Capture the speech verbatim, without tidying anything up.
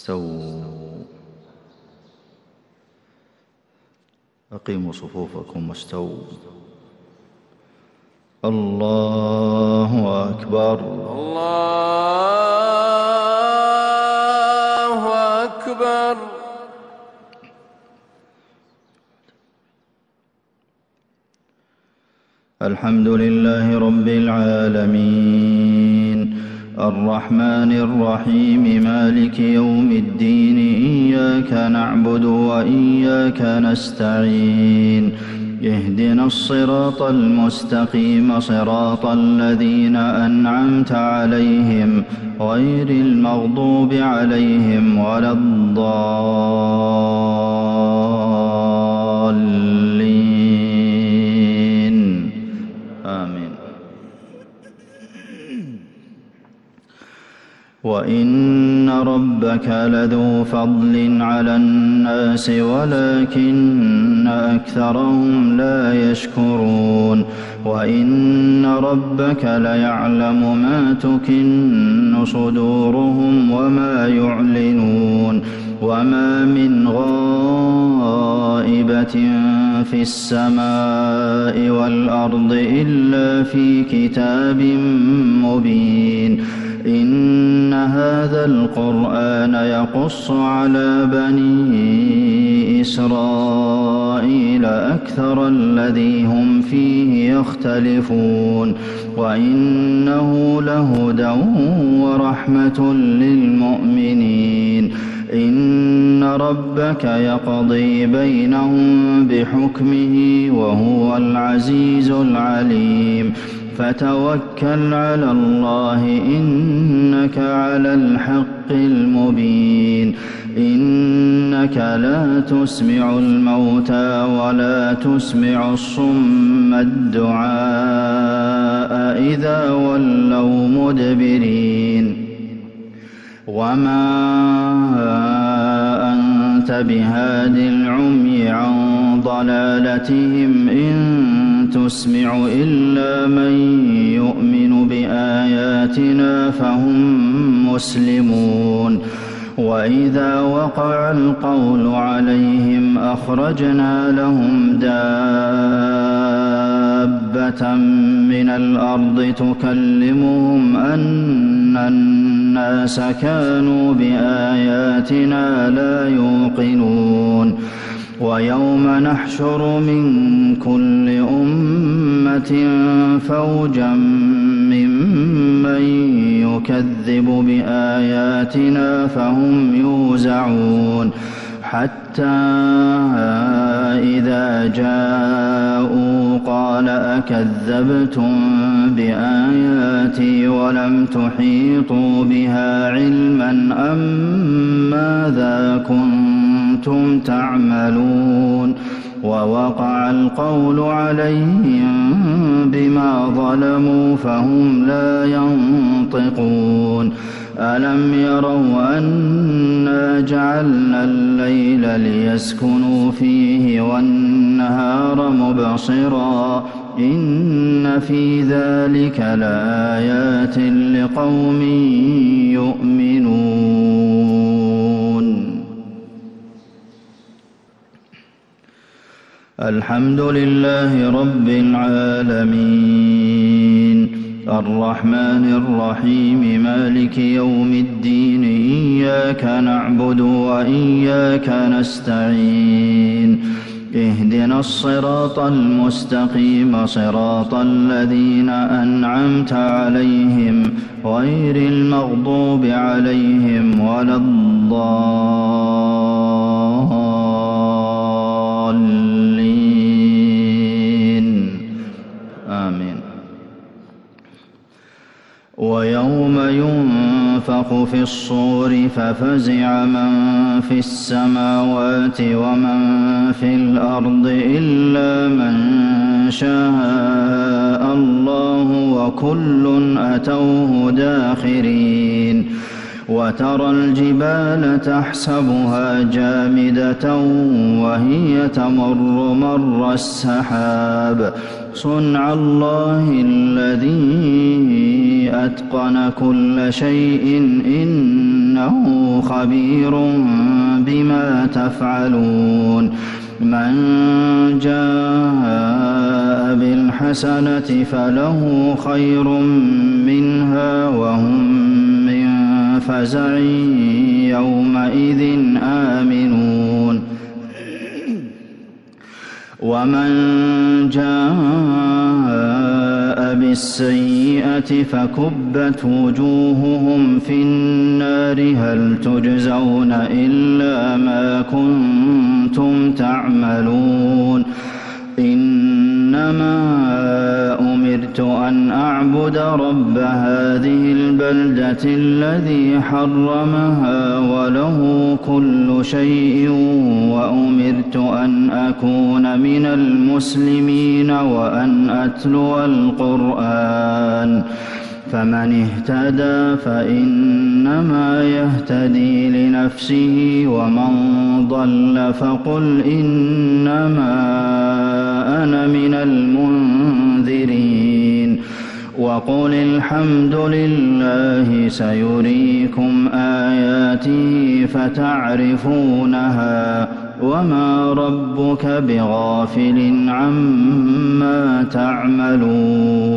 استووا. أقيموا صفوفكم واستووا. الله أكبر. الله أكبر. الحمد لله رب العالمين الرحمن الرحيم مالك يوم الدين إياك نعبد وإياك نستعين اهدنا الصراط المستقيم صراط الذين أنعمت عليهم غير المغضوب عليهم ولا الضالين آمين. وإن ربك لذو فضل على الناس ولكن أكثرهم لا يشكرون. وإن ربك ليعلم ما تكن صدورهم وما يعلنون. وما من غائبة في السماء والأرض إلا في كتاب مبين. إن هذا القرآن يقص على بني إسرائيل أكثر الذي هم فيه يختلفون. وإنه لهدى ورحمة للمؤمنين. إن ربك يقضي بينهم بحكمه وهو العزيز العليم. فتوكل على الله إنك على الحق المبين. إنك لا تسمع الموتى ولا تسمع الصم الدعاء إذا ولوا مدبرين. وما أنت بهاد العمي عن ضلالتهم إن تسمع إلا من يؤمن بآياتنا فهم مسلمون. وإذا وقع القول عليهم أخرجنا لهم دابة من الأرض تكلمهم أن الناس كانوا بآياتنا لا يوقنون. ويوم نحشر من كل أمة فوجا ممن يكذب بآياتنا فهم يوزعون. حتى إذا جاءوا قال أكذبتم بآياتي ولم تحيطوا بها علما أم ماذا كنتم تعملون. ووقع القول عليهم بما ظلموا فهم لا ينطقون. ألم يروا أنا جعلنا الليل ليسكنوا فيه والنهار مبصرا إن في ذلك لآيات لقوم يؤمنون. الحمد لله رب العالمين الرحمن الرحيم مالك يوم الدين إياك نعبد وإياك نستعين اهدنا الصراط المستقيم صراط الذين أنعمت عليهم غير المغضوب عليهم ولا الضالين آمين. ويوم ينفخ في الصور ففزع من في السماوات ومن في الأرض إلا من شاء الله وكل أتوه داخرين. وترى الجبال تحسبها جامدة وهي تمر مر السحاب صنع الله الذي أتقن كل شيء إنه خبير بما تفعلون من جاء بالحسنة فله خير منها وهم من فزع يومئذ آمنون ومن جاء بالسيئة فكبت وجوههم في النار هل تجزون إلا ما كنتم تعملون إنما أمرت أن أعبد رب هذه البلدة الذي حرمها وله كل شيء وأمرت أن أكون من المسلمين وأن أتلو القرآن فمن اهتدى فإنما يهتدي لنفسه ومن ضل فقل إنما أنا من المنذرين وقل الحمد لله سيريكم آياته فتعرفونها وما ربك بغافل عما تعملون